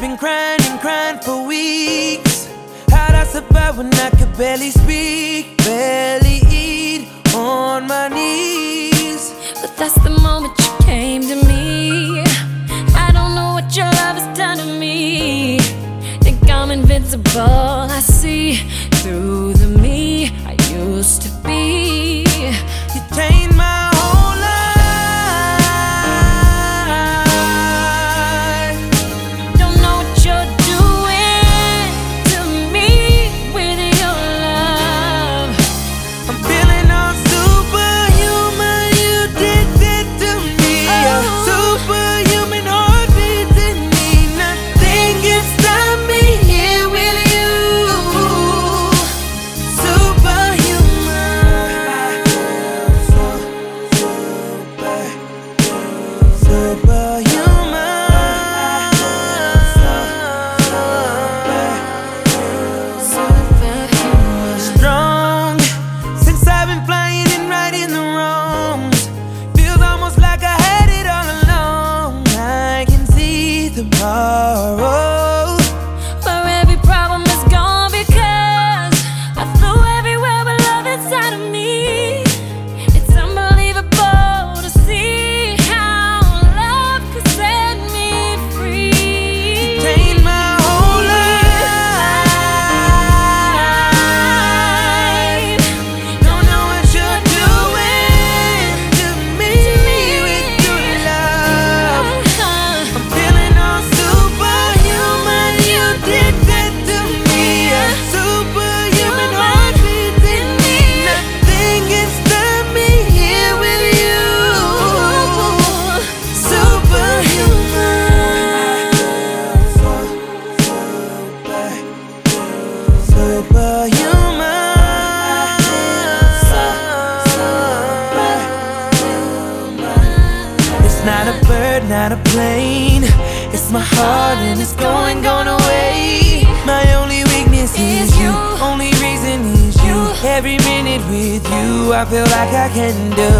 been crying and crying for weeks. How'd I survive when I could barely speak, barely eat, on my knees? But that's the moment you came to me. I don't know what your love has done to me. Think I'm invincible. I see through the me I used to be. You changed my whole life. Don't know what you're doing to me with your love. I'm feeling all superhuman. You did that to me. A superhuman heartbeat in me. Nothing can stop me here with you. Superhuman. Superhuman. Strong. Since I've been flying and righting the wrongs. Feels almost like I had it all along. I can see tomorrow. Where every problem is gone because I flew everywhere with love inside of me. It's unbelievable to see how love could set me free. Changed my whole life. Don't know what you're doing to me with your love. I'm feeling all superhuman. You did that to me. A superhuman heartbeat in me. Nothing can stop me here with you. It's not a bird, not a plane. It's my heart and it's going away. My only weakness is you. Only reason is you. Every minute with you, I feel like I can do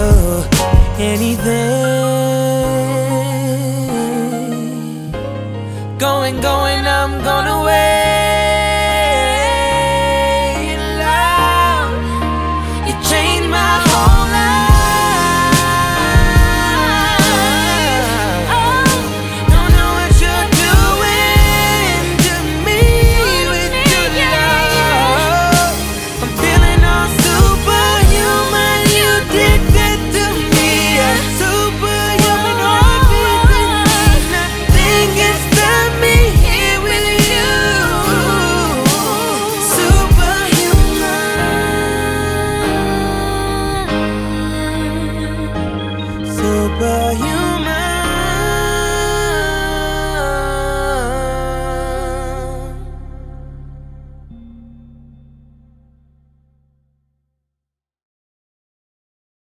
anything. Going, I'm going away.